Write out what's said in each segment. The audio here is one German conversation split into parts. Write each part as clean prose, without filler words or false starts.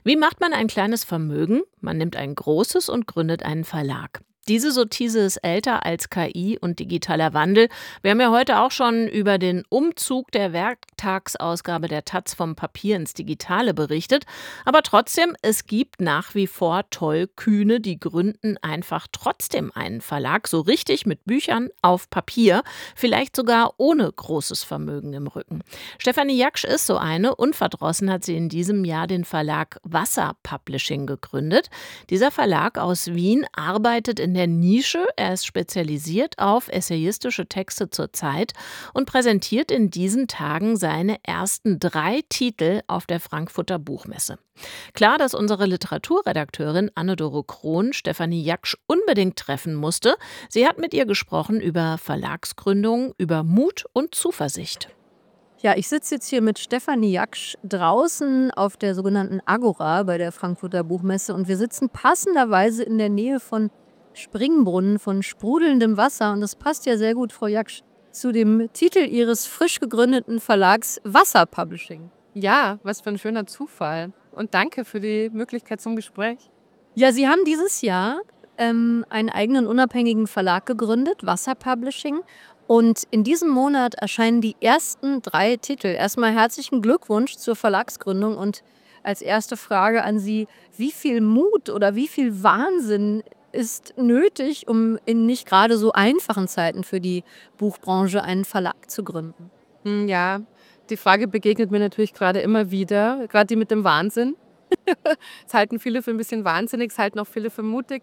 Wie macht man ein kleines Vermögen? Man nimmt ein großes und gründet einen Verlag. Diese Sottise ist älter als KI und digitaler Wandel. Wir haben ja heute auch schon über den Umzug der Werktagsausgabe der Taz vom Papier ins Digitale berichtet. Aber trotzdem, es gibt nach wie vor Tollkühne, die gründen einfach trotzdem einen Verlag, so richtig mit Büchern auf Papier, vielleicht sogar ohne großes Vermögen im Rücken. Stefanie Jaksch ist so eine. Unverdrossen hat sie in diesem Jahr den Verlag Wasser Publishing gegründet. Dieser Verlag aus Wien arbeitet in der Nische. Er ist spezialisiert auf essayistische Texte zur Zeit und präsentiert in diesen Tagen seine ersten 3 Titel auf der Frankfurter Buchmesse. Klar, dass unsere Literaturredakteurin Anne-Dore Krohn Stefanie Jaksch unbedingt treffen musste. Sie hat mit ihr gesprochen über Verlagsgründung, über Mut und Zuversicht. Ja, ich sitze jetzt hier mit Stefanie Jaksch draußen auf der sogenannten Agora bei der Frankfurter Buchmesse und wir sitzen passenderweise in der Nähe von Springbrunnen, von sprudelndem Wasser und das passt ja sehr gut, Frau Jaksch, zu dem Titel Ihres frisch gegründeten Verlags Wasser Publishing. Ja, was für ein schöner Zufall. Und danke für die Möglichkeit zum Gespräch. Ja, Sie haben dieses Jahr einen eigenen unabhängigen Verlag gegründet, Wasser Publishing. Und in diesem Monat erscheinen die ersten 3 Titel. Erstmal herzlichen Glückwunsch zur Verlagsgründung und als erste Frage an Sie, wie viel Mut oder wie viel Wahnsinn ist nötig, um in nicht gerade so einfachen Zeiten für die Buchbranche einen Verlag zu gründen? Ja, die Frage begegnet mir natürlich gerade immer wieder, gerade die mit dem Wahnsinn. Es halten viele für ein bisschen wahnsinnig, es halten auch viele für mutig.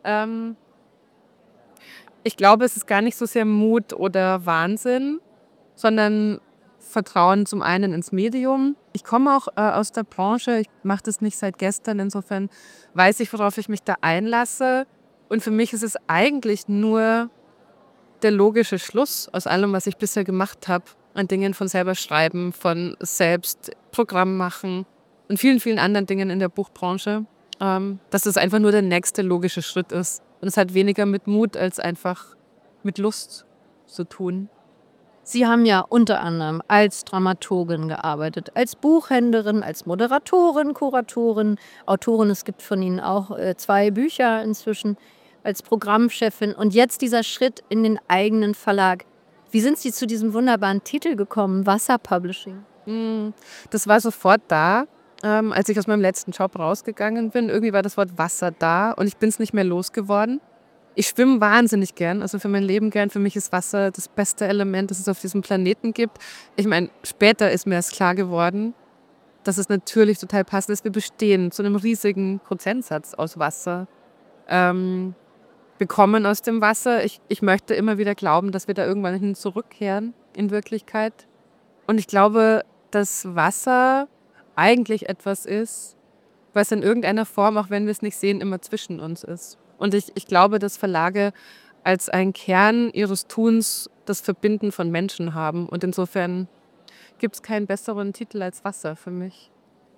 Ich glaube, es ist gar nicht so sehr Mut oder Wahnsinn, sondern Vertrauen zum einen ins Medium. Ich komme auch aus der Branche, ich mache das nicht seit gestern, insofern weiß ich, worauf ich mich da einlasse. Und für mich ist es eigentlich nur der logische Schluss aus allem, was ich bisher gemacht habe, an Dingen von selber schreiben, von selbst Programm machen und vielen, vielen anderen Dingen in der Buchbranche, dass es einfach nur der nächste logische Schritt ist. Und es hat weniger mit Mut als einfach mit Lust zu tun. Sie haben ja unter anderem als Dramaturgin gearbeitet, als Buchhändlerin, als Moderatorin, Kuratorin, Autorin. Es gibt von Ihnen auch 2 Bücher inzwischen, als Programmchefin und jetzt dieser Schritt in den eigenen Verlag. Wie sind Sie zu diesem wunderbaren Titel gekommen, Wasser Publishing? Das war sofort da, als ich aus meinem letzten Job rausgegangen bin. Irgendwie war das Wort Wasser da und ich bin es nicht mehr losgeworden. Ich schwimme wahnsinnig gern, also für mein Leben gern. Für mich ist Wasser das beste Element, das es auf diesem Planeten gibt. Ich meine, später ist mir erst klar geworden, dass es natürlich total passend ist. Wir bestehen zu einem riesigen Prozentsatz aus Wasser. Wir kommen aus dem Wasser. Ich möchte immer wieder glauben, dass wir da irgendwann hin zurückkehren in Wirklichkeit. Und ich glaube, dass Wasser eigentlich etwas ist, was in irgendeiner Form, auch wenn wir es nicht sehen, immer zwischen uns ist. Und ich glaube, dass Verlage als ein Kern ihres Tuns das Verbinden von Menschen haben. Und insofern gibt es keinen besseren Titel als Wasser für mich.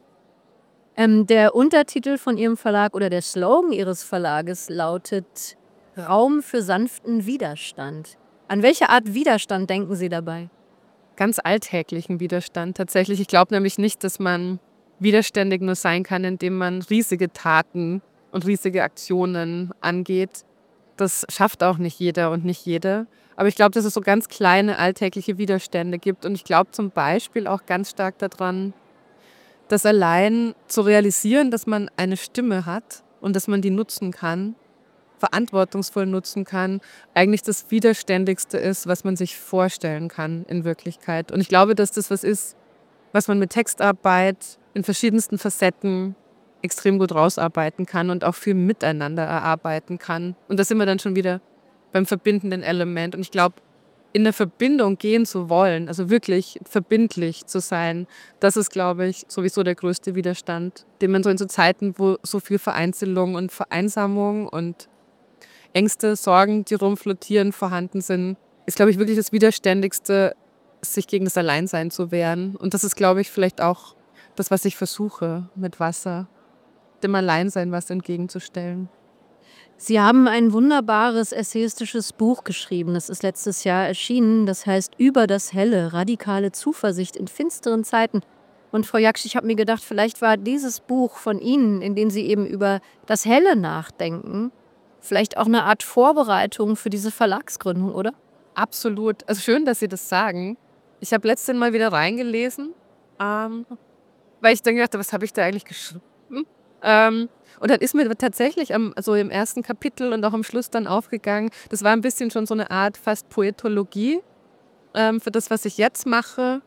Der Untertitel von Ihrem Verlag oder der Slogan Ihres Verlages lautet Raum für sanften Widerstand. An welche Art Widerstand denken Sie dabei? Ganz alltäglichen Widerstand tatsächlich. Ich glaube nämlich nicht, dass man widerständig nur sein kann, indem man riesige Taten und riesige Aktionen angeht. Das schafft auch nicht jeder und nicht jede. Aber ich glaube, dass es so ganz kleine alltägliche Widerstände gibt. Und ich glaube zum Beispiel auch ganz stark daran, dass allein zu realisieren, dass man eine Stimme hat und dass man die nutzen kann, verantwortungsvoll nutzen kann, eigentlich das Widerständigste ist, was man sich vorstellen kann in Wirklichkeit. Und ich glaube, dass das was ist, was man mit Textarbeit in verschiedensten Facetten extrem gut rausarbeiten kann und auch viel miteinander erarbeiten kann. Und da sind wir dann schon wieder beim verbindenden Element. Und ich glaube, in eine Verbindung gehen zu wollen, also wirklich verbindlich zu sein, das ist, glaube ich, sowieso der größte Widerstand, den man so in so Zeiten, wo so viel Vereinzelung und Vereinsamung und Ängste, Sorgen, die rumflottieren, vorhanden sind, ist, glaube ich, wirklich das Widerständigste, sich gegen das Alleinsein zu wehren. Und das ist, glaube ich, vielleicht auch das, was ich versuche mit Wasser, dem Alleinsein was entgegenzustellen. Sie haben ein wunderbares essayistisches Buch geschrieben. Das ist letztes Jahr erschienen. Das heißt Über das Helle, radikale Zuversicht in finsteren Zeiten. Und Frau Jaksch, ich habe mir gedacht, vielleicht war dieses Buch von Ihnen, in dem Sie eben über das Helle nachdenken, vielleicht auch eine Art Vorbereitung für diese Verlagsgründung, oder? Absolut. Also schön, dass Sie das sagen. Ich habe letztens mal wieder reingelesen, weil ich dann gedacht habe, was habe ich da eigentlich geschrieben? Und dann ist mir tatsächlich so im ersten Kapitel und auch am Schluss dann aufgegangen, das war ein bisschen schon so eine Art fast Poetologie für das, was ich jetzt mache.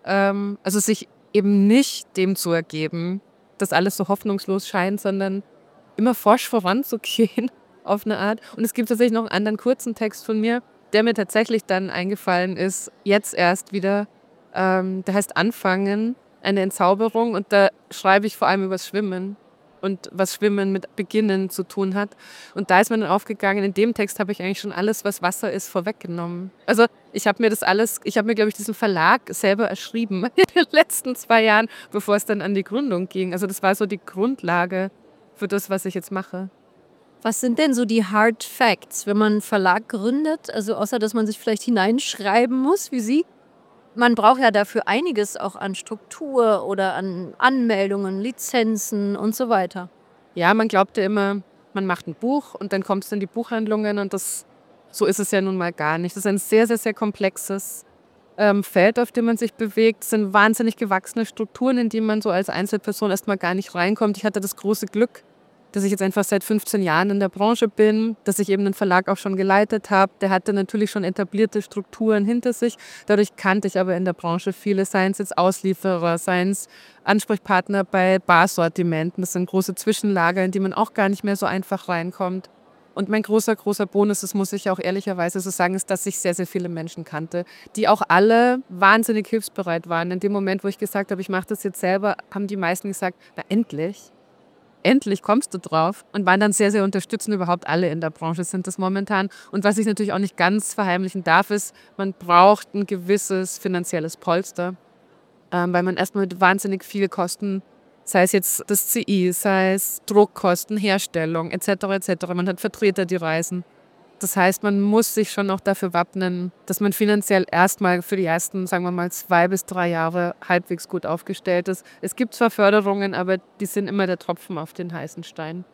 Also sich eben nicht dem zu ergeben, dass alles so hoffnungslos scheint, sondern immer forsch voranzugehen auf eine Art. Und es gibt tatsächlich noch einen anderen kurzen Text von mir, der mir tatsächlich dann eingefallen ist, jetzt erst wieder. Der heißt Anfangen, eine Entzauberung. Und da schreibe ich vor allem über das Schwimmen und was Schwimmen mit Beginnen zu tun hat. Und da ist mir dann aufgegangen, in dem Text habe ich eigentlich schon alles, was Wasser ist, vorweggenommen. Also ich habe mir, glaube ich, diesen Verlag selber erschrieben in den letzten 2 Jahren, bevor es dann an die Gründung ging. Also das war so die Grundlage für das, was ich jetzt mache. Was sind denn so die Hard Facts, wenn man einen Verlag gründet? Also außer, dass man sich vielleicht hineinschreiben muss, wie Sie. Man braucht ja dafür einiges auch an Struktur oder an Anmeldungen, Lizenzen und so weiter. Ja, man glaubte immer, man macht ein Buch und dann kommt es in die Buchhandlungen und so ist es ja nun mal gar nicht. Das ist ein sehr, sehr, sehr komplexes Feld, auf dem man sich bewegt. Es sind wahnsinnig gewachsene Strukturen, in die man so als Einzelperson erstmal gar nicht reinkommt. Ich hatte das große Glück, dass ich jetzt einfach seit 15 Jahren in der Branche bin, dass ich eben den Verlag auch schon geleitet habe. Der hatte natürlich schon etablierte Strukturen hinter sich. Dadurch kannte ich aber in der Branche viele, seien es jetzt Auslieferer, seien es Ansprechpartner bei Barsortimenten. Das sind große Zwischenlager, in die man auch gar nicht mehr so einfach reinkommt. Und mein großer, großer Bonus, das muss ich auch ehrlicherweise so sagen, ist, dass ich sehr, sehr viele Menschen kannte, die auch alle wahnsinnig hilfsbereit waren. In dem Moment, wo ich gesagt habe, ich mache das jetzt selber, haben die meisten gesagt, na endlich. Endlich kommst du drauf, und waren dann sehr, sehr unterstützend. Überhaupt alle in der Branche sind das momentan. Und was ich natürlich auch nicht ganz verheimlichen darf, ist, man braucht ein gewisses finanzielles Polster, weil man erstmal mit wahnsinnig viel Kosten, sei es jetzt das CI, sei es Druckkosten, Herstellung etc. etc. Man hat Vertreter, die reisen. Das heißt, man muss sich schon auch dafür wappnen, dass man finanziell erstmal für die ersten, sagen wir mal, 2 bis 3 Jahre halbwegs gut aufgestellt ist. Es gibt zwar Förderungen, aber die sind immer der Tropfen auf den heißen Stein.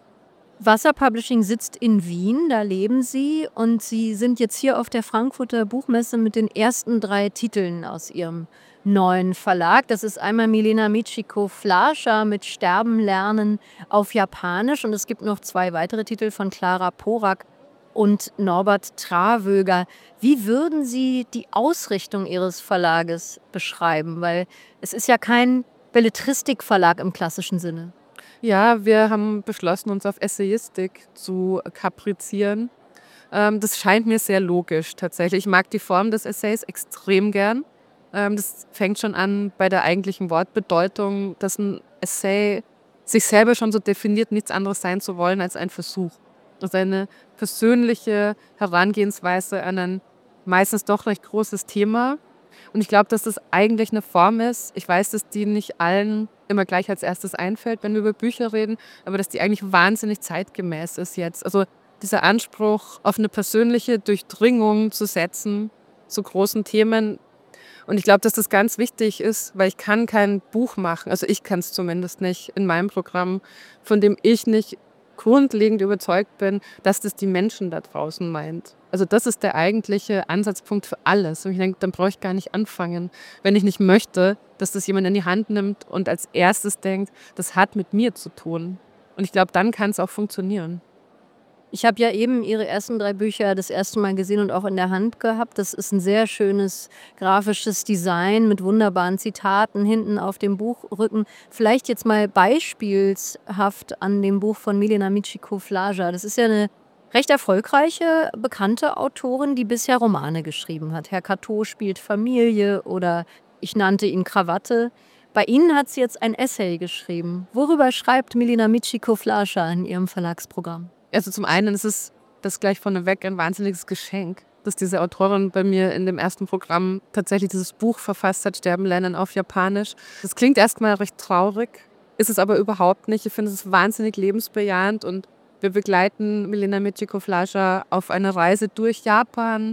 Wasser Publishing sitzt in Wien, da leben Sie, und Sie sind jetzt hier auf der Frankfurter Buchmesse mit den ersten 3 Titeln aus Ihrem neuen Verlag. Das ist einmal Milena Michiko Flascha mit Sterben lernen auf Japanisch, und es gibt noch 2 weitere Titel von Clara Porak und Norbert Trawöger. Wie würden Sie die Ausrichtung Ihres Verlages beschreiben? Weil es ist ja kein Belletristikverlag im klassischen Sinne. Ja, wir haben beschlossen, uns auf Essayistik zu kaprizieren. Das scheint mir sehr logisch tatsächlich. Ich mag die Form des Essays extrem gern. Das fängt schon an bei der eigentlichen Wortbedeutung, dass ein Essay sich selber schon so definiert, nichts anderes sein zu wollen als ein Versuch. Also eine persönliche Herangehensweise an ein meistens doch recht großes Thema. Und ich glaube, dass das eigentlich eine Form ist. Ich weiß, dass die nicht allen immer gleich als erstes einfällt, wenn wir über Bücher reden, aber dass die eigentlich wahnsinnig zeitgemäß ist jetzt. Also dieser Anspruch, auf eine persönliche Durchdringung zu setzen zu großen Themen. Und ich glaube, dass das ganz wichtig ist, weil ich kann kein Buch machen, also ich kann es zumindest nicht in meinem Programm, von dem ich nicht grundlegend überzeugt bin, dass das die Menschen da draußen meint. Also das ist der eigentliche Ansatzpunkt für alles. Und ich denke, dann brauche ich gar nicht anfangen, wenn ich nicht möchte, dass das jemand in die Hand nimmt und als erstes denkt, das hat mit mir zu tun. Und ich glaube, dann kann es auch funktionieren. Ich habe ja eben Ihre ersten 3 Bücher das erste Mal gesehen und auch in der Hand gehabt. Das ist ein sehr schönes grafisches Design mit wunderbaren Zitaten hinten auf dem Buchrücken. Vielleicht jetzt mal beispielshaft an dem Buch von Milena Michiko Flascha. Das ist ja eine recht erfolgreiche, bekannte Autorin, die bisher Romane geschrieben hat. Herr Cateau spielt Familie oder Ich nannte ihn Krawatte. Bei Ihnen hat sie jetzt ein Essay geschrieben. Worüber schreibt Milena Michiko Flascha in ihrem Verlagsprogramm? Also zum einen ist es das gleich vorneweg ein wahnsinniges Geschenk, dass diese Autorin bei mir in dem ersten Programm tatsächlich dieses Buch verfasst hat, Sterben lernen auf Japanisch. Das klingt erstmal recht traurig, ist es aber überhaupt nicht. Ich finde es wahnsinnig lebensbejahend, und wir begleiten Milena Michiko Flascha auf einer Reise durch Japan,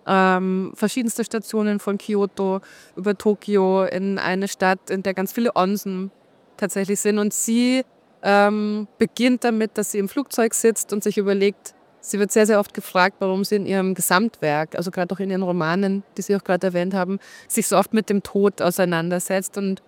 verschiedenste Stationen von Kyoto über Tokio in eine Stadt, in der ganz viele Onsen tatsächlich sind. Und sie beginnt damit, dass sie im Flugzeug sitzt und sich überlegt, sie wird sehr, sehr oft gefragt, warum sie in ihrem Gesamtwerk, also gerade auch in ihren Romanen, die Sie auch gerade erwähnt haben, sich so oft mit dem Tod auseinandersetzt und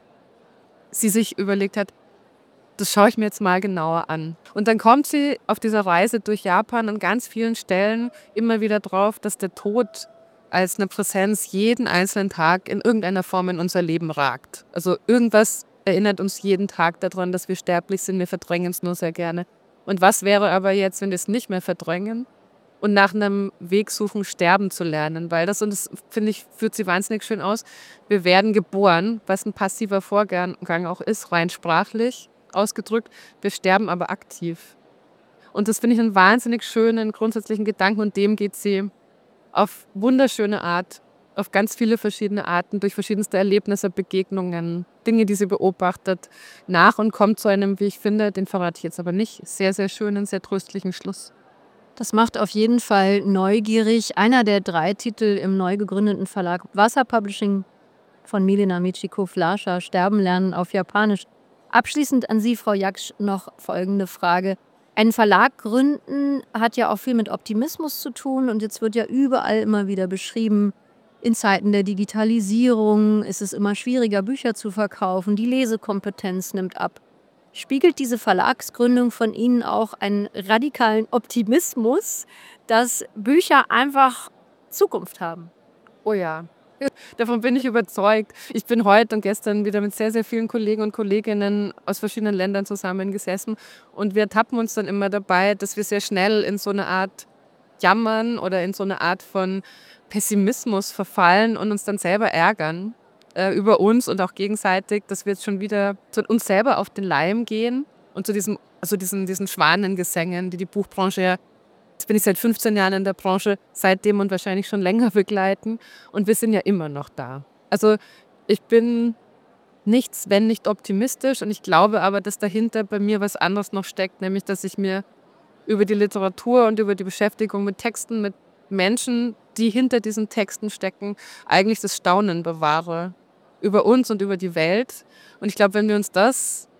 sie sich überlegt hat, das schaue ich mir jetzt mal genauer an. Und dann kommt sie auf dieser Reise durch Japan an ganz vielen Stellen immer wieder drauf, dass der Tod als eine Präsenz jeden einzelnen Tag in irgendeiner Form in unser Leben ragt. Also irgendwas erinnert uns jeden Tag daran, dass wir sterblich sind, wir verdrängen es nur sehr gerne. Und was wäre aber jetzt, wenn wir es nicht mehr verdrängen und nach einem Weg suchen, sterben zu lernen? Weil das, und das finde ich, führt sie wahnsinnig schön aus, wir werden geboren, was ein passiver Vorgang auch ist, rein sprachlich ausgedrückt, wir sterben aber aktiv. Und das finde ich einen wahnsinnig schönen, grundsätzlichen Gedanken und dem geht sie auf wunderschöne Art, auf ganz viele verschiedene Arten, durch verschiedenste Erlebnisse, Begegnungen, Dinge, die sie beobachtet, nach und kommt zu einem, wie ich finde, den verrate ich jetzt aber nicht, sehr, sehr schönen, sehr tröstlichen Schluss. Das macht auf jeden Fall neugierig. Einer der 3 Titel im neu gegründeten Verlag Wasser Publishing von Milena Michiko-Flascher, Sterben lernen auf Japanisch. Abschließend an Sie, Frau Jaksch, noch folgende Frage. Einen Verlag gründen hat ja auch viel mit Optimismus zu tun und jetzt wird ja überall immer wieder beschrieben, in Zeiten der Digitalisierung ist es immer schwieriger, Bücher zu verkaufen, die Lesekompetenz nimmt ab. Spiegelt diese Verlagsgründung von Ihnen auch einen radikalen Optimismus, dass Bücher einfach Zukunft haben? Oh ja, davon bin ich überzeugt. Ich bin heute und gestern wieder mit sehr, sehr vielen Kollegen und Kolleginnen aus verschiedenen Ländern zusammengesessen und wir ertappen uns dann immer dabei, dass wir sehr schnell in so eine Art Jammern oder in so eine Art von Pessimismus verfallen und uns dann selber ärgern über uns und auch gegenseitig, dass wir jetzt schon wieder zu uns selber auf den Leim gehen und zu diesen Schwanengesängen, die die Buchbranche ja, jetzt bin ich seit 15 Jahren in der Branche, seitdem und wahrscheinlich schon länger begleiten und wir sind ja immer noch da. Also ich bin nichts, wenn nicht optimistisch und ich glaube aber, dass dahinter bei mir was anderes noch steckt, nämlich dass ich mir über die Literatur und über die Beschäftigung mit Texten, mit Menschen, die hinter diesen Texten stecken, eigentlich das Staunen bewahre über uns und über die Welt. Und ich glaube, wenn wir uns das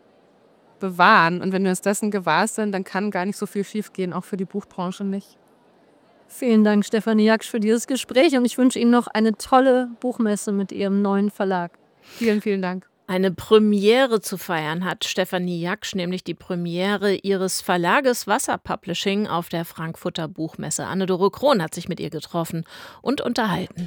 bewahren und wenn wir uns dessen gewahr sind, dann kann gar nicht so viel schiefgehen, auch für die Buchbranche nicht. Vielen Dank, Stefanie Jaksch, für dieses Gespräch und ich wünsche Ihnen noch eine tolle Buchmesse mit Ihrem neuen Verlag. Vielen, vielen Dank. Eine Premiere zu feiern hat Stefanie Jaksch, nämlich die Premiere ihres Verlages Wasser Publishing auf der Frankfurter Buchmesse. Anne-Dore Krohn hat sich mit ihr getroffen und unterhalten.